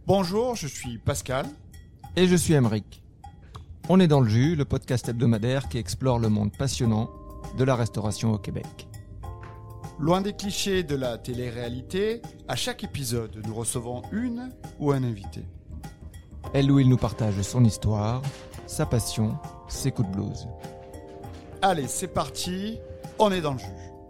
Bonjour, je suis Pascal. Et je suis Aymeric. On est dans le jus, le podcast hebdomadaire qui explore le monde passionnant de la restauration au Québec. Loin des clichés de la télé-réalité, à chaque épisode, nous recevons une ou un invité. Elle ou il nous partage son histoire, sa passion, ses coups de blues. Allez, c'est parti, on est dans le jus.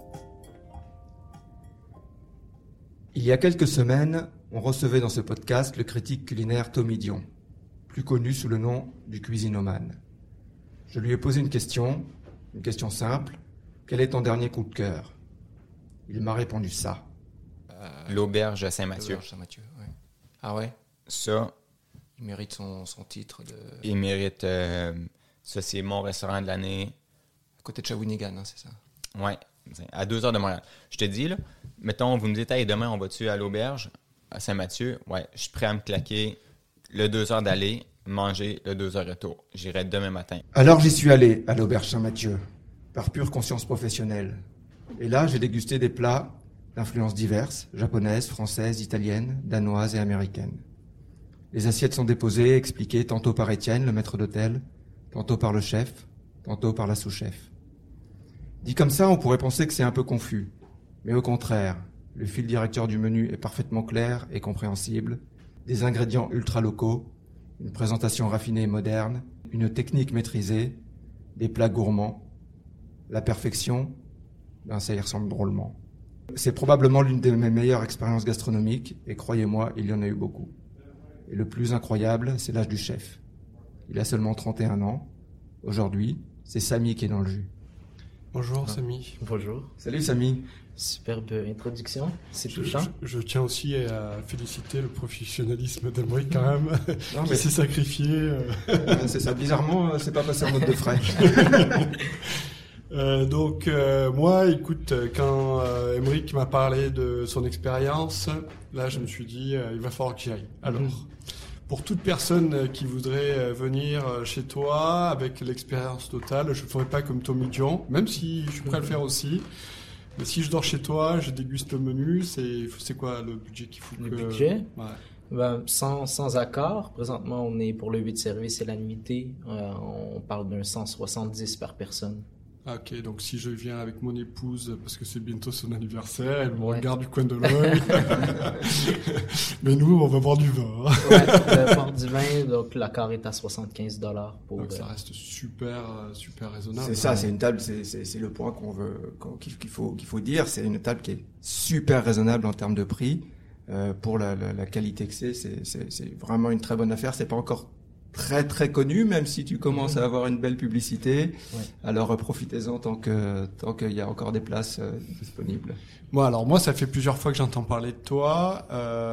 Il y a quelques semaines, on recevait dans ce podcast le critique culinaire Tommy Dion, plus connu sous le nom du cuisinomane. Je lui ai posé une question simple. Quel est ton dernier coup de cœur ? Il m'a répondu ça. L'auberge à Saint-Mathieu. L'auberge Saint-Mathieu, ouais. Ah ouais ? Ça, Il mérite son titre de... il mérite... ça, c'est mon restaurant de l'année. À côté de Shawinigan, hein, c'est ça? Ouais, à 2 heures de Montréal. Je te dis, là, mettons, vous me dites, hey, demain, on va-tu à l'auberge à Saint-Mathieu? Ouais, je suis prêt à me claquer le 2 heures d'aller, manger le 2 heures retour. J'irai demain matin. Alors j'y suis allé à l'auberge Saint-Mathieu, par pure conscience professionnelle. Et là, j'ai dégusté des plats d'influences diverses, japonaises, françaises, italiennes, danoises et américaines. Les assiettes sont déposées, expliquées tantôt par Étienne, le maître d'hôtel, tantôt par le chef, tantôt par la sous-chef. Dit comme ça, on pourrait penser que c'est un peu confus. Mais au contraire, le fil directeur du menu est parfaitement clair et compréhensible, des ingrédients ultra locaux, une présentation raffinée et moderne, une technique maîtrisée, des plats gourmands. La perfection, ça y ressemble drôlement. C'est probablement l'une de mes meilleures expériences gastronomiques, et croyez-moi, il y en a eu beaucoup. Et le plus incroyable, c'est l'âge du chef. Il a seulement 31 ans. Aujourd'hui, c'est Samy qui est dans le jus. Bonjour Samy. Bonjour. Salut Samy. Superbe introduction, c'est touchant. Je tiens aussi à féliciter le professionnalisme d'Aymeric quand même, Non, qui mais s'est sacrifié. c'est ça, bizarrement, c'est pas passé en note de frais. Moi, écoute, quand Aymeric m'a parlé de son expérience, là je me suis dit, il va falloir que j'y aille. Alors, pour toute personne qui voudrait venir chez toi avec l'expérience totale, je ne ferai pas comme Tommy Dion, même si je suis prêt à le faire aussi. Mais si je dors chez toi, je déguste le menu, c'est quoi le budget qu'il faut Le budget? Ouais. Ben, sans accord, présentement on est pour le 8 services et la nuitée, on parle d'un 170 par personne. Ah, ok, donc si je viens avec mon épouse, parce que c'est bientôt son anniversaire, elle me Ouais. regarde du coin de l'œil. Mais nous, on va boire du vin. Hein. Ouais, le port du vin, donc l'accord est à 75$ pour... Donc ça reste super raisonnable. C'est ça, c'est une table, c'est le point qu'il faut dire. C'est une table qui est super raisonnable en termes de prix. Pour la qualité que c'est vraiment une très bonne affaire. C'est pas encore très très connu, même si tu commences à avoir une belle publicité. Ouais. Alors profitez-en tant qu'il y a encore des places disponibles. Bon, alors moi, ça fait plusieurs fois que j'entends parler de toi,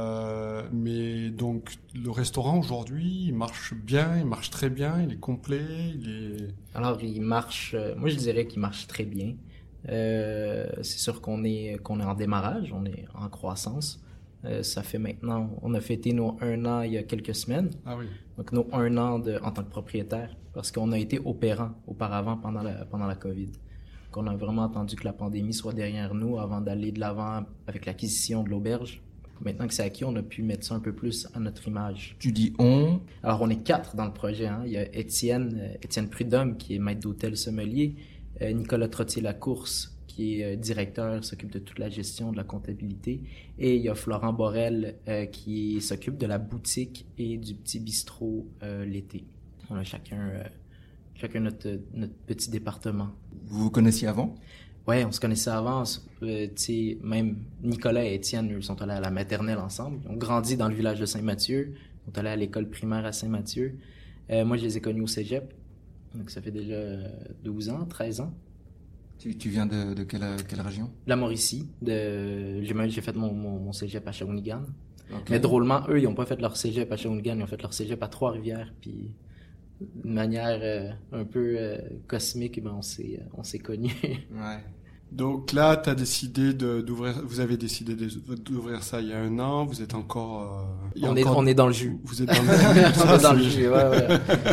mais donc le restaurant aujourd'hui, il marche bien, il marche très bien, il est complet, Alors il marche, moi je dirais qu'il marche très bien. C'est sûr qu'on est en démarrage, on est en croissance. Ça fait maintenant, on a fêté nos 1 an il y a quelques semaines. Ah oui. Donc nos 1 an en tant que propriétaire, parce qu'on a été opérant auparavant pendant la COVID. Donc on a vraiment attendu que la pandémie soit derrière nous avant d'aller de l'avant avec l'acquisition de l'auberge. Maintenant que c'est acquis, on a pu mettre ça un peu plus à notre image. Tu dis on? Alors on est 4 dans le projet. Hein. Il y a Étienne Prudhomme qui est maître d'hôtel sommelier, Nicolas Trottier-Lacourse qui est directeur, s'occupe de toute la gestion de la comptabilité. Et il y a Florent Borel qui s'occupe de la boutique et du petit bistrot l'été. On a chacun notre petit département. Vous vous connaissiez avant? Ouais, on se connaissait avant. Même Nicolas et Étienne, eux, sont allés à la maternelle ensemble. Ils ont grandi dans le village de Saint-Mathieu. Ils sont allés à l'école primaire à Saint-Mathieu. Moi, je les ai connus au cégep. Donc, ça fait déjà 12 ans, 13 ans. Tu viens de quelle région? La Mauricie. J'ai fait mon cégep à Shawinigan. Okay. Mais drôlement, eux, ils n'ont pas fait leur cégep à Shawinigan, ils ont fait leur cégep à Trois-Rivières. Puis, d'une manière un peu cosmique, ben, on s'est connus. Ouais. Donc là, vous avez décidé d'ouvrir ça il y a 1 an. Vous êtes encore. On est dans le jus. Vous êtes dans le jus. On est dans le jus, ouais.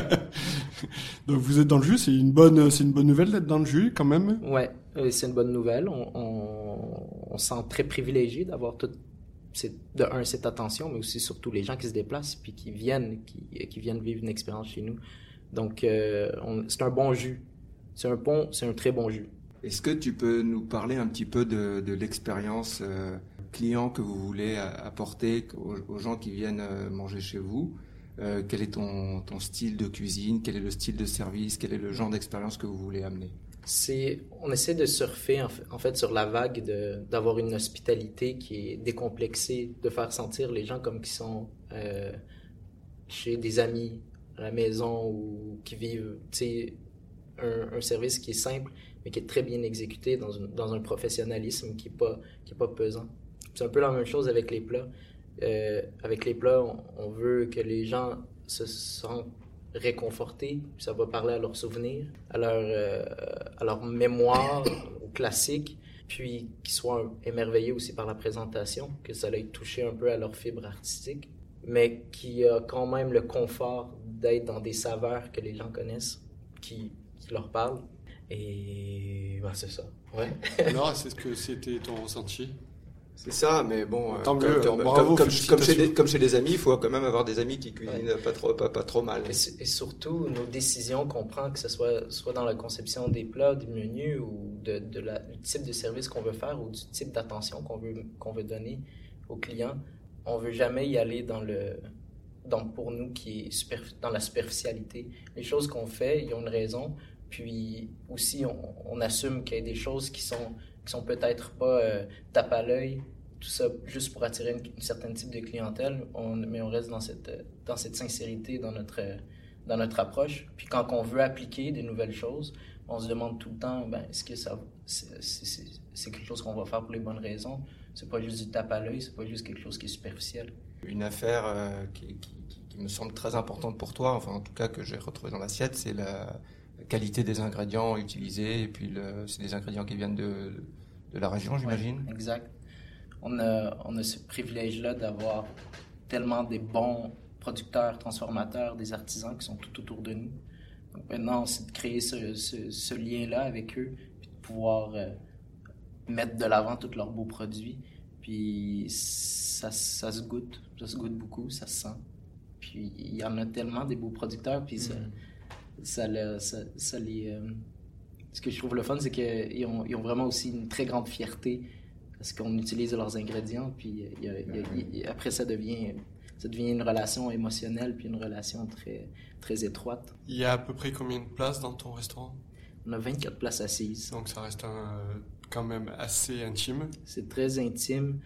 Donc vous êtes dans le jus. C'est une bonne nouvelle d'être dans le jus quand même. Ouais, c'est une bonne nouvelle. On se sent très privilégié d'avoir tout c'est de un, cette attention, mais aussi surtout les gens qui se déplacent puis qui viennent vivre une expérience chez nous. Donc, c'est un bon jus. C'est un très bon jus. Est-ce que tu peux nous parler un petit peu de l'expérience client que vous voulez apporter aux gens qui viennent manger chez vous? Quel est ton style de cuisine? Quel est le style de service? Quel est le genre d'expérience que vous voulez amener? On essaie de surfer en fait sur la vague d'avoir une hospitalité qui est décomplexée, de faire sentir les gens comme qu'ils sont chez des amis à la maison ou qui vivent, tu sais, un service qui est simple mais qui est très bien exécuté dans un professionnalisme qui est pas pesant. C'est un peu la même chose avec les plats. Avec les plats, on veut que les gens se sentent réconfortés, puis ça va parler à leurs souvenirs, à leur mémoire, aux classiques, puis qu'ils soient émerveillés aussi par la présentation, que ça ait touché un peu à leur fibre artistique, mais qui a quand même le confort d'être dans des saveurs que les gens connaissent, qui leur parlent. Et ben, c'est ça. Ouais. Alors, c'est ce que c'était ton ressenti? C'est ça, mais bon, comme chez des amis, il faut quand même avoir des amis qui cuisinent pas trop mal. Et surtout, nos décisions qu'on prend, que ce soit dans la conception des plats, du menu, ou du type de service qu'on veut faire, ou du type d'attention qu'on veut donner aux clients, on veut jamais y aller pour nous, qui est dans la superficialité. Les choses qu'on fait, ils ont une raison, puis aussi, on assume qu'il y a des choses qui sont peut-être pas tape à l'œil, tout ça juste pour attirer une certaine type de clientèle, mais on reste dans cette sincérité dans notre approche. Puis quand on veut appliquer des nouvelles choses, on se demande tout le temps, est-ce que c'est quelque chose qu'on va faire pour les bonnes raisons? C'est pas juste du tape à l'œil, c'est pas juste quelque chose qui est superficiel. Une affaire qui me semble très importante pour toi, enfin en tout cas que j'ai retrouvée dans l'assiette, c'est la qualité des ingrédients utilisés, et puis c'est des ingrédients qui viennent de la région, j'imagine. Ouais, exact. On a ce privilège-là d'avoir tellement des bons producteurs, transformateurs, des artisans qui sont tout autour de nous. Donc maintenant, c'est de créer ce lien-là avec eux, puis de pouvoir mettre de l'avant tous leurs beaux produits. Puis ça se goûte beaucoup, ça se sent. Puis il y en a tellement des beaux producteurs, puis ça les... Ce que je trouve le fun, c'est qu'ils ont vraiment aussi une très grande fierté parce qu'on utilise leurs ingrédients, puis après ça devient une relation émotionnelle, puis une relation très, très étroite. Il y a à peu près combien de places dans ton restaurant? On a 24 places assises. Donc ça reste quand même assez intime. C'est très intime.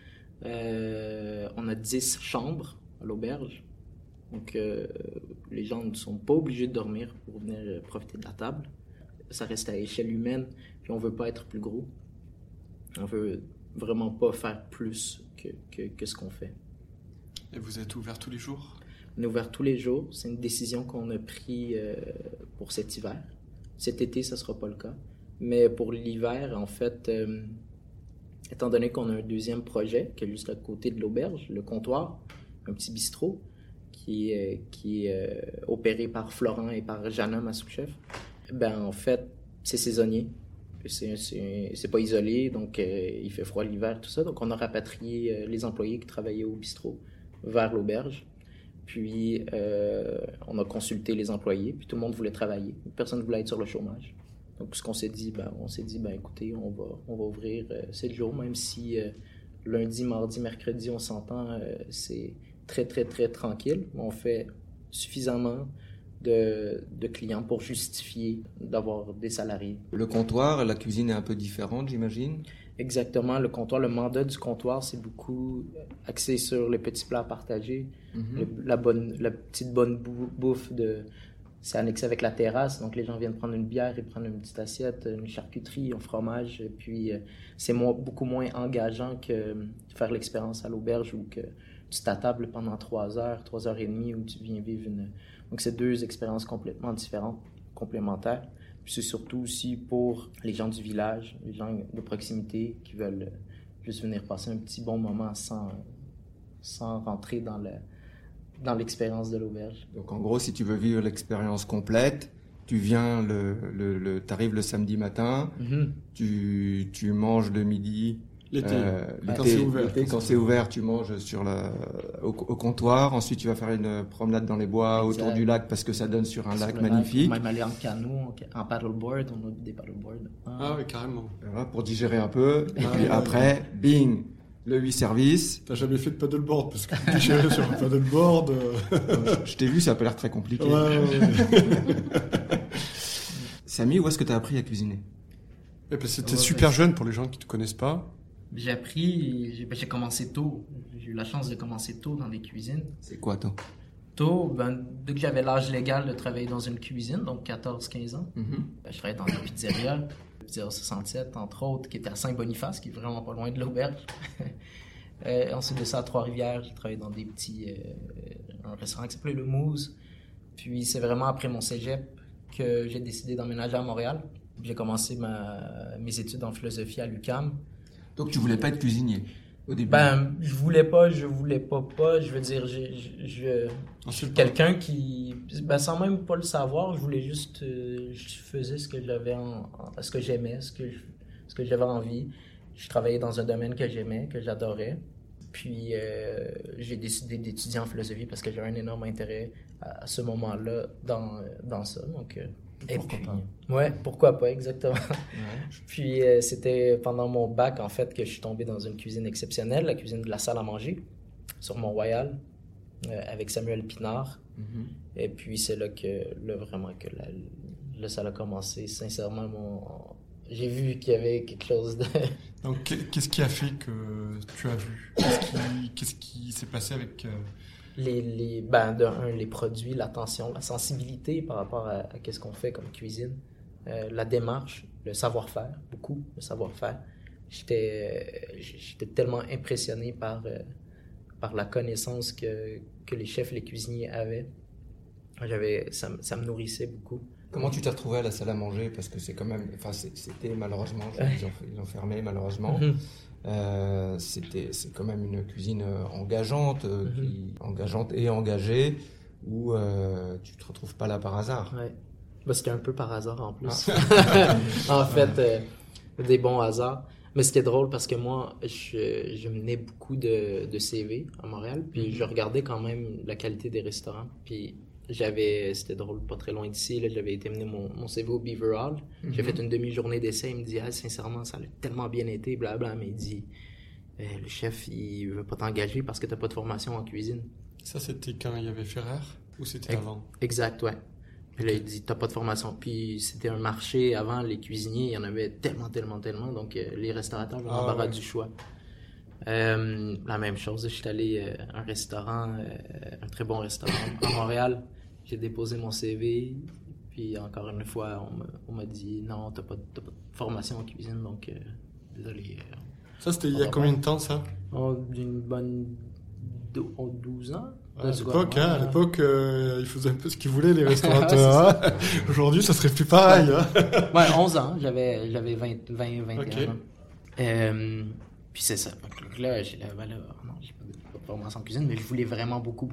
On a 10 chambres à l'auberge. Donc les gens ne sont pas obligés de dormir pour venir profiter de la table. Ça reste à échelle humaine, puis on veut pas être plus gros. On veut vraiment pas faire plus que ce qu'on fait. Et vous êtes ouvert tous les jours? On est ouvert tous les jours. C'est une décision qu'on a prise pour cet hiver. Cet été, ça sera pas le cas. Mais pour l'hiver, en fait, étant donné qu'on a un deuxième projet, qui est juste à côté de l'auberge, le comptoir, un petit bistrot, qui est opéré par Florent et par Jana, ma sous-chef, en fait, c'est saisonnier. C'est pas isolé, donc il fait froid l'hiver, tout ça. Donc on a rapatrié les employés qui travaillaient au bistrot vers l'auberge. Puis on a consulté les employés, puis tout le monde voulait travailler. Personne ne voulait être sur le chômage. Donc ce qu'on s'est dit, écoutez, on va ouvrir 7 jours, même si lundi, mardi, mercredi, on s'entend, c'est très, très, très tranquille. On fait suffisamment de clients pour justifier d'avoir des salariés. Le comptoir, la cuisine est un peu différente, j'imagine? Exactement. Le comptoir, le mandat du comptoir, c'est beaucoup axé sur les petits plats partagés, la petite bonne bouffe c'est annexé avec la terrasse, donc les gens viennent prendre une bière, ils prennent une petite assiette, une charcuterie, un fromage, et puis c'est beaucoup moins engageant que faire l'expérience à l'auberge où que tu t'attables pendant 3 heures, 3 heures et demie, où tu viens vivre Donc c'est 2 expériences complètement différentes, complémentaires. Puis c'est surtout aussi pour les gens du village, les gens de proximité qui veulent juste venir passer un petit bon moment sans rentrer dans l'expérience de l'auberge. Donc en gros, si tu veux vivre l'expérience complète, tu viens t'arrives le samedi matin, tu manges le midi L'été, quand c'est ouvert. L'été, quand c'est ouvert, tu manges au comptoir. Ensuite, tu vas faire une promenade dans les bois Exact. autour du lac parce que ça donne sur un lac Sur le magnifique. Même aller en canot, en paddleboard, on a des paddleboards. Ah oui, carrément. Voilà, pour digérer un peu. Et puis après, bing, le 8 services. T'as jamais fait de paddleboard parce que digérer sur un paddleboard. Je t'ai vu, ça a pas l'air très compliqué. Ouais. Samy, où est-ce que tu as appris à cuisiner? Et puis c'était super jeune pour les gens qui te connaissent pas. J'ai appris, j'ai commencé tôt. J'ai eu la chance de commencer tôt dans des cuisines. C'est quoi, toi? Tôt, dès que j'avais l'âge légal de travailler dans une cuisine, donc 14-15 ans, je travaillais dans une pizzeria, Pizzeria 67, entre autres, qui était à Saint-Boniface, qui est vraiment pas loin de l'auberge. Ensuite de ça, à Trois-Rivières, j'ai travaillé dans des un restaurant qui s'appelait Le Mousse. Puis c'est vraiment après mon cégep que j'ai décidé d'emménager à Montréal. J'ai commencé mes études en philosophie à l'UQAM. Donc tu voulais pas être cuisinier au début? Je voulais pas. Je veux dire, je suis quelqu'un qui, sans même pas le savoir, je voulais juste, je faisais ce que j'avais, ce que j'aimais, ce que j'avais envie. Je travaillais dans un domaine que j'aimais, que j'adorais. Puis j'ai décidé d'étudier en philosophie parce que j'avais un énorme intérêt à ce moment-là dans ça. Donc, pourquoi pas? Ouais, pourquoi pas, exactement. Ouais. Puis c'était pendant mon bac, en fait, que je suis tombé dans une cuisine exceptionnelle, la cuisine de la salle à manger, sur Mont-Royal, avec Samuel Pinard. Et puis c'est là vraiment que ça a commencé. Sincèrement, j'ai vu qu'il y avait quelque chose de... Donc, qu'est-ce qui a fait que tu as vu? Qu'est-ce qui s'est passé avec... les produits, l'attention, la sensibilité par rapport à qu'est-ce qu'on fait comme cuisine, la démarche, le savoir-faire, beaucoup le savoir-faire. J'étais tellement impressionné par la connaissance que les chefs, les cuisiniers avaient. Ça me nourrissait beaucoup. Comment tu t'es retrouvé à la salle à manger? Parce que c'est quand même... Enfin, c'était malheureusement... Ils ont fermé malheureusement. C'est quand même une cuisine engageante, engageante et engagée, où tu te retrouves pas là par hasard. Ouais. C'était un peu par hasard en plus. En fait, des bons hasards. Mais c'était drôle parce que moi, je menais beaucoup de CV à Montréal, puis je regardais quand même la qualité des restaurants. Puis c'était drôle, pas très loin d'ici, là, j'avais été mener mon CV au Beaver Hall. J'ai fait une demi-journée d'essai, il me dit sincèrement, ça a tellement bien été, blabla, mais il dit le chef, il veut pas t'engager parce que t'as pas de formation en cuisine. Ça, c'était quand il y avait Ferrer ou c'était avant? Exact, ouais. Puis là, il dit t'as pas de formation. Puis c'était un marché avant, les cuisiniers, il y en avait tellement, donc les restaurateurs avaient l'embarras du choix. La même chose, je suis allé à un restaurant, un très bon restaurant à Montréal. J'ai déposé mon CV, puis encore une fois, on m'a dit non, t'as pas de formation en cuisine, donc désolé. Ça, c'était il y a combien de temps, ça? D'une bonne 12 ans. À l'époque, ils faisaient un peu ce qu'ils voulaient, les restaurateurs. Aujourd'hui, ça serait plus pareil. Ouais, 11 ans, j'avais 21 Okay. ans. Puis c'est ça. Donc là, j'ai pas de formation en cuisine, mais je voulais vraiment beaucoup.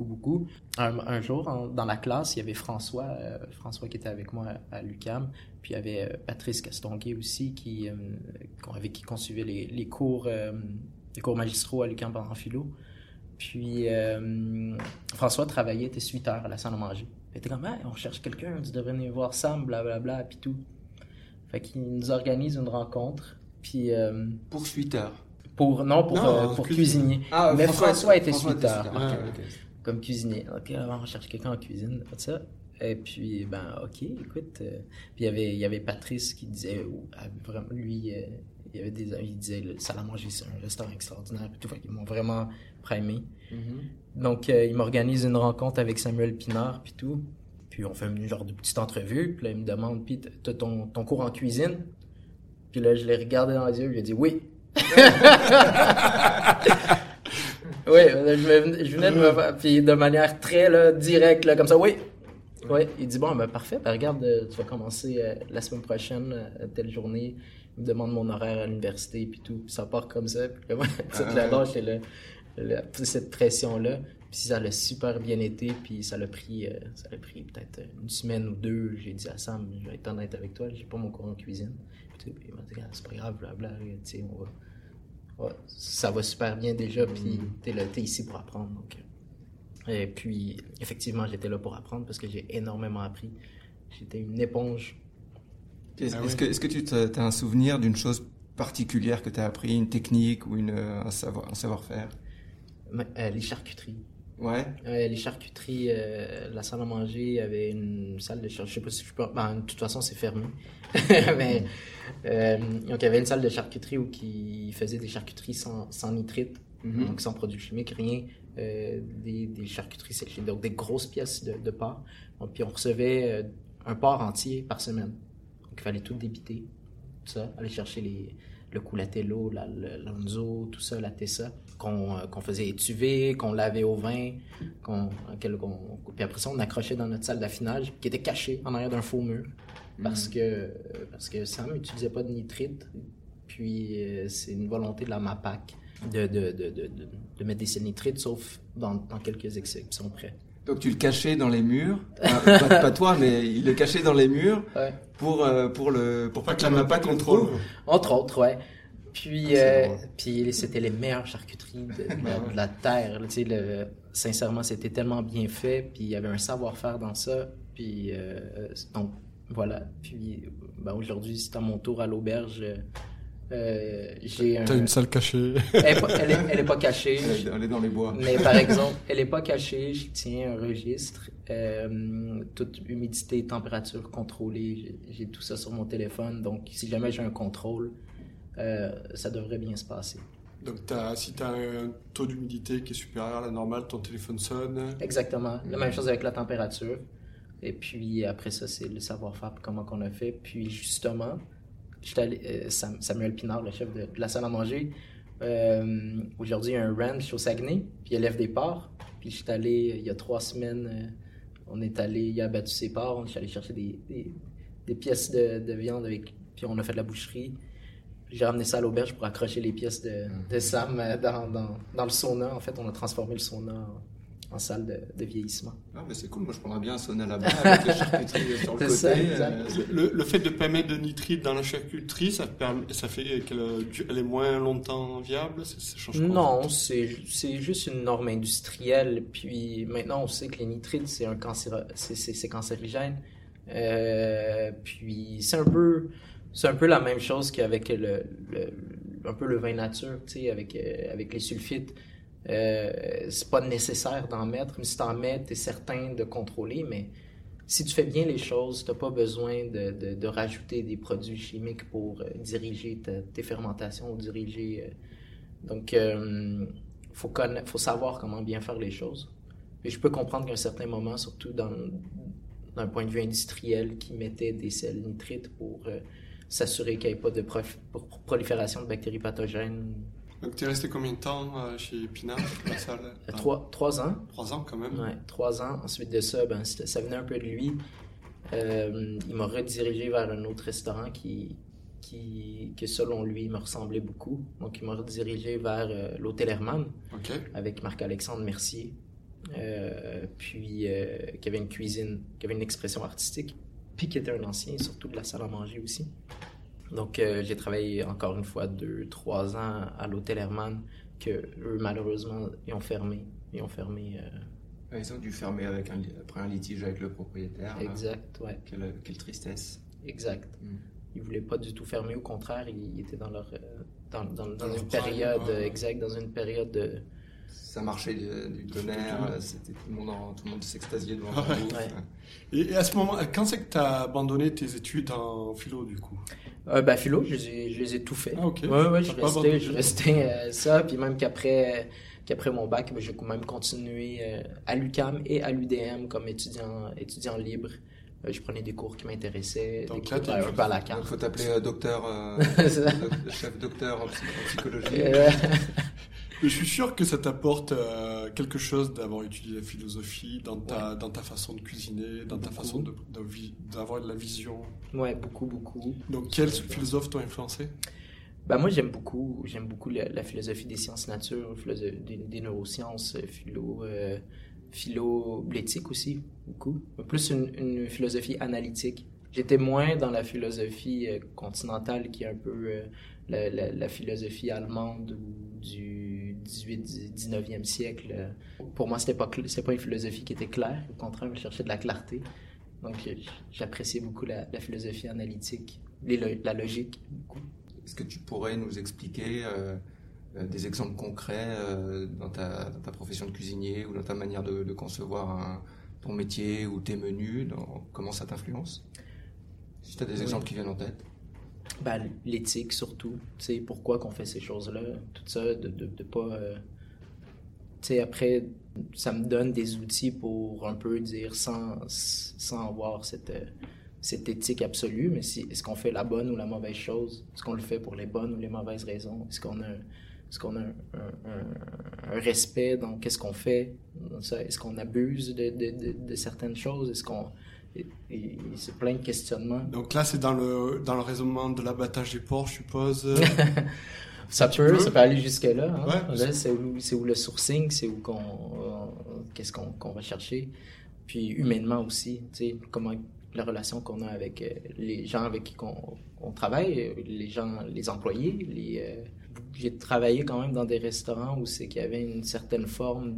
Un jour, dans la classe, il y avait François qui était avec moi à l'UQAM, puis il y avait Patrice Castonguay aussi, avec qui on suivait les cours magistraux à l'UQAM en philo. Puis François travaillait, était suiteur à la salle à manger. Il était comme, on cherche quelqu'un, tu devrais venir voir Sam, blablabla, puis tout. Fait qu'il nous organise une rencontre. Puis, pour suiteur? Pour cuisinier. Ah, mais François était suiteur. Okay. Comme cuisinier. Donc, on cherche quelqu'un en cuisine, tout ça. Et puis, OK, écoute. Puis, il y avait Patrice qui disait, vraiment, lui, il disait, le salle à manger, c'est un restaurant extraordinaire. Puis tout, ils m'ont vraiment primé. Donc, il m'organise une rencontre avec Samuel Pinard, puis tout. Puis, on fait une genre de petite entrevue. Puis là, il me demande, puis t'as ton cours en cuisine? Puis là, je l'ai regardé dans les yeux, je lui ai dit oui. Oui, je venais de me faire, puis de manière très là, directe, là, comme ça, oui. Oui, il dit bon, parfait, regarde, tu vas commencer la semaine prochaine, telle journée. Il me demande mon horaire à l'université, puis tout, puis ça part comme ça. Puis là, j'ai cette pression-là. Puis ça l'a super bien été, puis ça l'a pris peut-être une semaine ou deux. J'ai dit à Sam, je vais être honnête avec toi, j'ai pas mon cours en cuisine. Puis il m'a dit, c'est pas grave, blabla, tu sais, ouais, ça va super bien déjà, puis t'es ici pour apprendre. Donc. Et puis, effectivement, j'étais là pour apprendre parce que j'ai énormément appris. J'étais une éponge. Est-ce que tu as un souvenir d'une chose particulière que tu as appris, une technique ou un savoir-faire? Les charcuteries. Ouais. Les charcuteries, la salle à manger avait une salle de charcuterie. Je sais pas si je peux. Ben, de toute façon, c'est fermé. Mais, donc, il y avait une salle de charcuterie où ils faisaient des charcuteries sans nitrite, donc sans produits chimiques, rien. Des charcuteries séchées, donc des grosses pièces de porc. Donc, puis on recevait un porc entier par semaine. Donc, il fallait tout débiter, tout ça, aller chercher le culatello, l'onzo, tout ça, la tessa, qu'on faisait étuver, qu'on lavait au vin, puis après ça, on accrochait dans notre salle d'affinage, qui était cachée en arrière d'un faux mur, parce que Sam n'utilisait pas de nitrite, puis c'est une volonté de la MAPAC de mettre des sels nitrites, sauf dans quelques exceptions près. Donc tu le cachais dans les murs, pas toi, mais il le cachait dans les murs pour pas que la MAPAC contrôle. Entre autres, ouais. Puis c'était les meilleures charcuteries de la terre. Tu sais, sincèrement, c'était tellement bien fait, puis il y avait un savoir-faire dans ça. Puis donc voilà. Puis aujourd'hui, c'est à mon tour à l'auberge. T'as une salle cachée. Elle est pas cachée. Elle est dans les bois. Mais par exemple, elle est pas cachée. Je tiens un registre. Toute humidité, température contrôlée. J'ai tout ça sur mon téléphone. Donc, si jamais j'ai un contrôle, ça devrait bien se passer. Donc, si t'as un taux d'humidité qui est supérieur à la normale, ton téléphone sonne. Exactement. La même chose avec la température. Et puis, après ça, c'est le savoir-faire, comment qu'on a fait. Puis, justement, j'étais allé, Samuel Pinard, le chef de la salle à manger, aujourd'hui, il y a un ranch au Saguenay, puis il élève des porcs. Puis j'étais allé, il y a 3 semaines, il a abattu ses porcs, je suis allé chercher des pièces de viande, puis on a fait de la boucherie. J'ai ramené ça à l'auberge pour accrocher les pièces de Sam dans le sauna. En fait, on a transformé le sauna en salle de vieillissement. Ah, mais c'est cool, moi je prendrais bien un sauna là-bas avec les charcuteries sur le côté. Ça, le fait de ne pas mettre de nitrite dans la charcuterie, ça fait qu'elle est moins longtemps viable? Ça change quoi? Non, c'est juste une norme industrielle. Puis maintenant, on sait que les nitrites, c'est cancérigène. Puis c'est un peu la même chose qu'avec un peu le vin nature, tu sais, avec les sulfites. C'est pas nécessaire d'en mettre, mais si t'en mets, t'es certain de contrôler, mais si tu fais bien les choses, t'as pas besoin de rajouter des produits chimiques pour diriger tes fermentations ou diriger... Donc, faut savoir comment bien faire les choses. Et je peux comprendre qu'à un certain moment, surtout d'un point de vue industriel, qui mettait des sels nitrites pour s'assurer qu'il n'y ait pas de prolifération de bactéries pathogènes. Donc, tu es resté combien de temps chez Pinard, la salle? 3 ans. 3 ans, quand même. Ouais, 3 ans. Ensuite de ça, ça venait un peu de lui. Il m'a redirigé vers un autre restaurant qui selon lui, me ressemblait beaucoup. Donc, il m'a redirigé vers l'Hôtel Hermann, avec Marc-Alexandre Mercier, qui avait une cuisine, qui avait une expression artistique, puis qui était un ancien, surtout de la salle à manger aussi. Donc, j'ai travaillé encore une fois 2-3 ans à l'Hôtel Hermann, que eux, malheureusement, ils ont fermé. Ils ont dû fermer après un litige avec le propriétaire. Exact, ouais. Quelle tristesse. Exact. Ils voulaient pas du tout fermer, au contraire, ils étaient dans leur dans une période dans une période de... Ça marchait du tonnerre, c'était tout le monde s'extasiait devant la bouffe. Ouais. Et à ce moment, quand c'est que tu as abandonné tes études en philo, du coup? Philo, je les ai tout fait. Ah, ok. Ouais, je restais ça, puis même qu'après mon bac, j'ai quand même continué à l'UQAM et à l'UDM comme étudiant libre. Je prenais des cours qui m'intéressaient, donc, des cours un peu à la carte. Il faut t'appeler chef docteur en psychologie. Je suis sûr que ça t'apporte quelque chose d'avoir étudié la philosophie dans ta façon de cuisiner, dans ta façon d'avoir de la vision. Ouais, beaucoup. Donc, quels philosophes t'ont influencé? Moi, j'aime beaucoup la philosophie des sciences nature, des neurosciences, l'éthique aussi, beaucoup. Plus une philosophie analytique. J'étais moins dans la philosophie continentale qui est un peu la philosophie allemande ou du 19e siècle. Pour moi, c'était pas une philosophie qui était claire. Au contraire, je cherchais de la clarté. Donc, j'appréciais beaucoup la philosophie analytique, la logique, beaucoup. Est-ce que tu pourrais nous expliquer des exemples concrets dans ta profession de cuisinier ou dans ta manière de concevoir ton métier ou tes menus, comment ça t'influence? Si tu as des exemples qui viennent en tête. Ben, l'éthique surtout, tu sais, pourquoi qu'on fait ces choses-là, tout ça, de pas... tu sais, après, ça me donne des outils pour un peu dire, sans avoir cette éthique absolue, mais est-ce qu'on fait la bonne ou la mauvaise chose? Est-ce qu'on le fait pour les bonnes ou les mauvaises raisons? Est-ce qu'on a un respect dans qu'est-ce qu'on fait? Est-ce qu'on abuse de certaines choses? C'est plein de questionnements. Donc là, c'est dans le raisonnement de l'abattage des porcs, je suppose. Ça peut aller jusque-là. Hein? Ouais, là, c'est où le sourcing, c'est où qu'est-ce qu'on va chercher. Puis humainement aussi, tu sais, comment la relation qu'on a avec les gens avec qui on travaille, les employés. J'ai travaillé quand même dans des restaurants où c'est qu'il y avait une certaine forme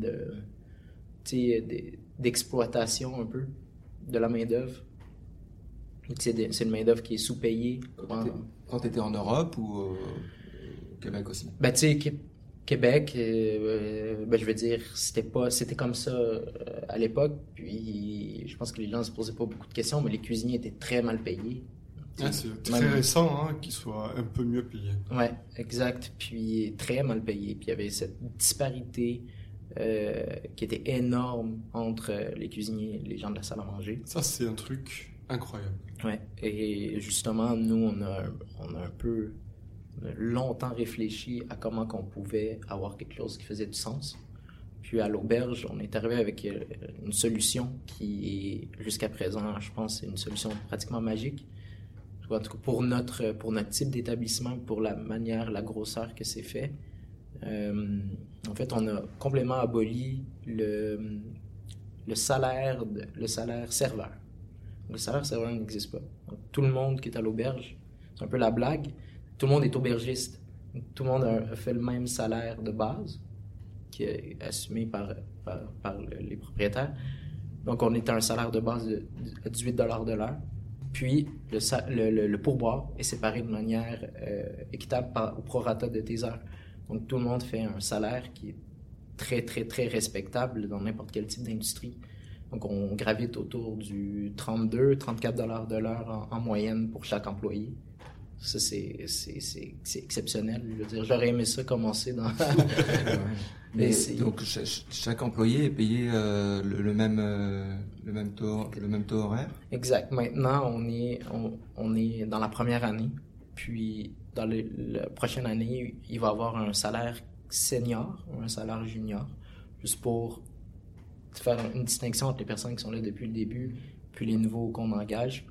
d'exploitation un peu de la main-d'œuvre. C'est une main-d'œuvre qui est sous-payée. Quand tu étais en Europe ou au Québec aussi? Ben, tu sais, Québec, je veux dire, c'était comme ça à l'époque. Puis, je pense que les gens se posaient pas beaucoup de questions, mais les cuisiniers étaient très mal payés. C'est très récent qu'ils soient un peu mieux payés. Ouais, exact. Puis, très mal payés. Puis, il y avait cette disparité qui était énorme entre les cuisiniers et les gens de la salle à manger. Ça, c'est un truc incroyable. Ouais. Et justement, nous, on a un peu longtemps réfléchi à comment qu'on pouvait avoir quelque chose qui faisait du sens. Puis à l'auberge, on est arrivé avec une solution qui est, jusqu'à présent, je pense, c'est une solution pratiquement magique. En tout cas, pour notre type d'établissement, pour la manière, la grosseur que c'est fait. En fait, on a complètement aboli le salaire serveur. Le salaire serveur n'existe pas. Donc, tout le monde qui est à l'auberge, c'est un peu la blague, tout le monde est aubergiste. Donc, tout le monde a fait le même salaire de base qui est assumé par les propriétaires. Donc, on est à un salaire de base de 18 $ de l'heure. Puis, le pourboire est séparé de manière équitable au prorata de tes heures. Donc, tout le monde fait un salaire qui est très, très, très respectable dans n'importe quel type d'industrie. Donc, on gravite autour du 32, 34 $ de l'heure en moyenne pour chaque employé. Ça, c'est exceptionnel. Je veux dire, j'aurais aimé ça commencer dans... Mais donc, chaque employé est payé le même taux horaire? Exact. Maintenant, on est dans la première année. Puis, dans la prochaine année, il va avoir un salaire senior ou un salaire junior, juste pour faire une distinction entre les personnes qui sont là depuis le début puis les nouveaux qu'on engage.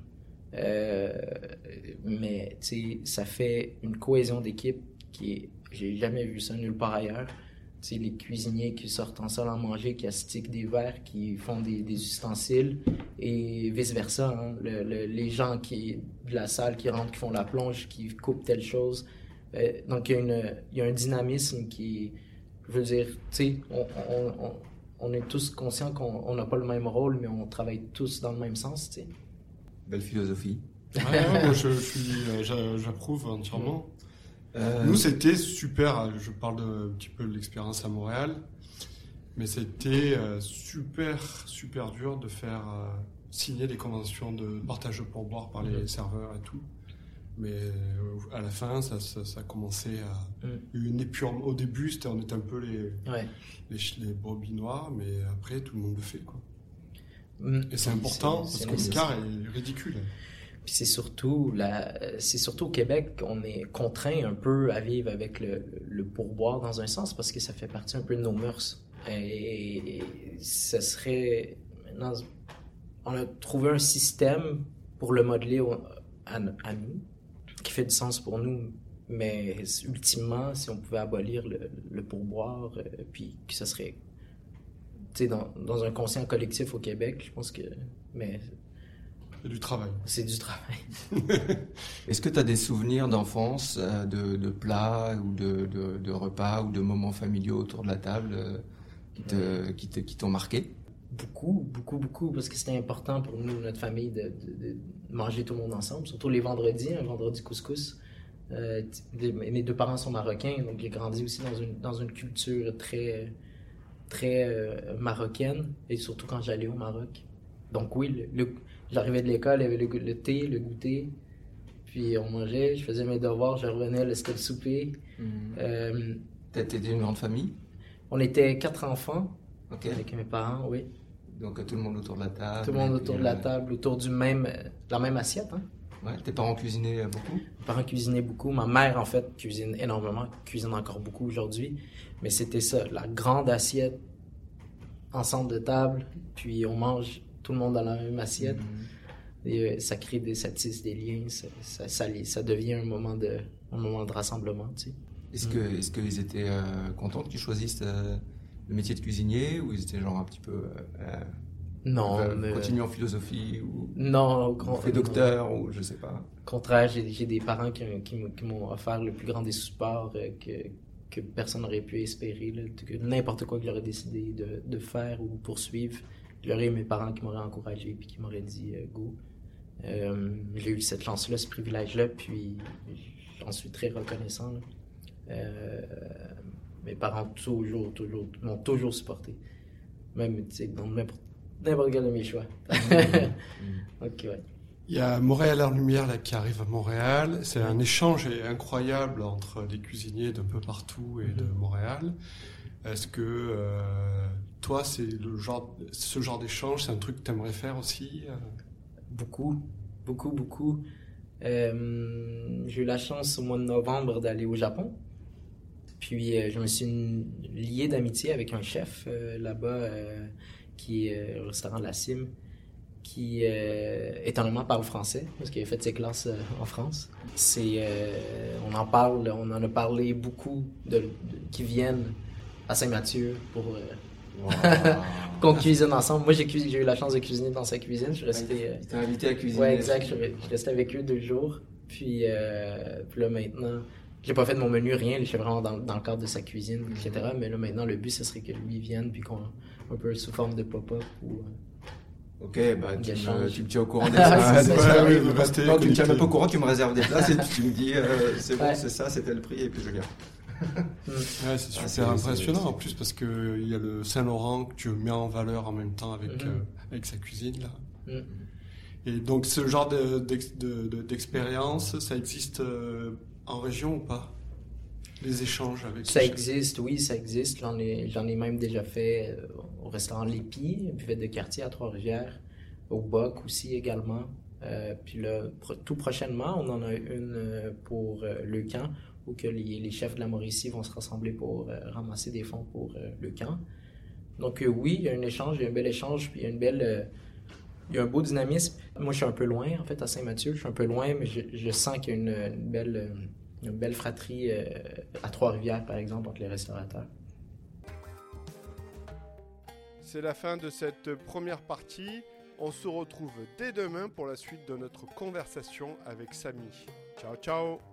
Mais, tu sais, ça fait une cohésion d'équipe j'ai jamais vu ça nulle part ailleurs. Tu sais, les cuisiniers qui sortent en salle à manger, qui astiquent des verres, qui font des ustensiles, et vice-versa. Hein. Les gens de la salle qui rentrent, qui font la plonge, qui coupent telle chose. Donc, il y a un dynamisme qui... Je veux dire, tu sais, on est tous conscients qu'on n'a pas le même rôle, mais on travaille tous dans le même sens, tu sais. Belle philosophie. Moi, j'approuve entièrement. Nous, c'était super. Je parle un petit peu de l'expérience à Montréal, mais c'était super dur de faire signer des conventions de partage de pourboire par les serveurs et tout. Mais à la fin, ça commençait à une épure. Au début, on était un peu les brebis noires, mais après, tout le monde le fait, quoi. Et c'est important parce que l'écart est ridicule. Puis c'est surtout au Québec qu'on est contraint un peu à vivre avec le pourboire dans un sens parce que ça fait partie un peu de nos mœurs. Et ça serait... Maintenant, on a trouvé un système pour le modeler à nous qui fait du sens pour nous. Mais ultimement, si on pouvait abolir le pourboire, puis que ça serait... Tu sais, dans un conscient collectif au Québec, je pense que... Mais et du travail. C'est du travail. Est-ce que tu as des souvenirs d'enfance, de plats ou de repas ou de moments familiaux autour de la table qui t'ont marqué? Beaucoup, parce que c'était important pour nous, notre famille, de manger tout le monde ensemble, surtout les vendredis, un vendredi couscous. Mes deux parents sont marocains, donc j'ai grandi aussi dans une culture très marocaine, et surtout quand j'allais au Maroc. Donc oui, j'arrivais de l'école, il y avait le thé, le goûter, puis on mangeait, je faisais mes devoirs, je revenais, c'était le souper. T'étais d'une grande famille? On était 4 enfants, Okay. avec mes parents, oui. Donc tout le monde autour de la table. Tout le monde autour de la table, autour de la même assiette. Hein? Ouais, tes parents cuisinaient beaucoup? Mes parents cuisinaient beaucoup. Ma mère, en fait, cuisine énormément, cuisine encore beaucoup aujourd'hui. Mais c'était ça, la grande assiette, ensemble de table, puis on mange tout le monde dans la même assiette. Et ça crée ça tisse des liens, ça devient un moment de rassemblement, tu sais. Est-ce qu'ils étaient contents que tu choisisses le métier de cuisinier, ou ils étaient genre un petit peu non, mais continuer en philosophie ou non, fait docteur ou je sais pas. Au contraire, j'ai des parents qui m'ont offert le plus grand des supports que personne n'aurait pu espérer, là, que n'importe quoi que j'aurais décidé de faire ou poursuivre, j'aurais mes parents qui m'auraient encouragé puis qui m'auraient dit go. J'ai eu cette chance-là, ce privilège-là, puis j'en suis très reconnaissant. Mes parents m'ont toujours supporté, même dans n'importe quel de mes choix. Ok, ouais. Il y a Montréal en Lumière là, qui arrive à Montréal. C'est un échange incroyable entre des cuisiniers d'un peu partout et de Montréal. Est-ce que toi, c'est ce genre d'échange, c'est un truc que tu aimerais faire aussi? Beaucoup. J'ai eu la chance au mois de novembre d'aller au Japon. Puis je me suis lié d'amitié avec un chef là-bas qui est au restaurant La Cime, qui étonnamment parle français, parce qu'il a fait ses classes en France. On en a parlé beaucoup qui viennent à Saint-Mathieu pour qu'on cuisine ensemble. Moi, j'ai eu la chance de cuisiner dans sa cuisine. Je suis resté. Il t'a invité à cuisiner. Ouais, exact. Je restais avec eux 2 jours. Puis là, maintenant, j'ai pas fait de mon menu, rien. Je suis vraiment dans le cadre de sa cuisine, etc. Mais là, maintenant, le but, ce serait que lui vienne, puis un peu sous forme de pop-up ou. Ok, bah tu me tiens au courant des ça. Non, tu me tiens même pas au courant, tu me réserves des places et tu me dis c'est bon, c'est ça, c'était le prix et puis je viens. Ouais, c'est super impressionnant en plus parce que il y a le Saint-Laurent que tu mets en valeur en même temps avec sa cuisine là. Et donc ce genre d'expérience, ça existe en région ou pas? Les échanges avec ça existe, oui, ça existe. J'en ai même déjà fait au restaurant L'Épi, buvette de quartier à Trois-Rivières, au Boc aussi également. Puis là, tout prochainement, on en a une pour le camp, où que les chefs de la Mauricie vont se rassembler pour ramasser des fonds pour le camp. Donc oui, il y a un échange, il y a un bel échange, puis il y a un beau dynamisme. Moi, je suis un peu loin, en fait, à Saint-Mathieu. Je suis un peu loin, mais je sens qu'il y a une belle fratrie à Trois-Rivières, par exemple, entre les restaurateurs. C'est la fin de cette première partie. On se retrouve dès demain pour la suite de notre conversation avec Samy. Ciao, ciao!